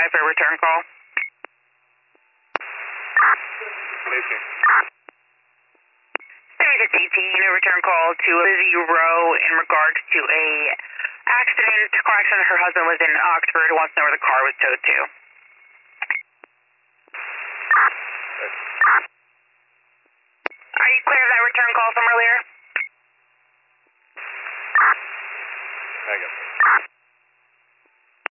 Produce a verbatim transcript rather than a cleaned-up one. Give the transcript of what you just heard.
five for a return call. Mason. seventy-six eighteen, a return call to Lizzie Rowe in regards to a accident, car accident. Her husband was in Oxford, wants to know where the car was towed to. Are you clear of that return call from earlier?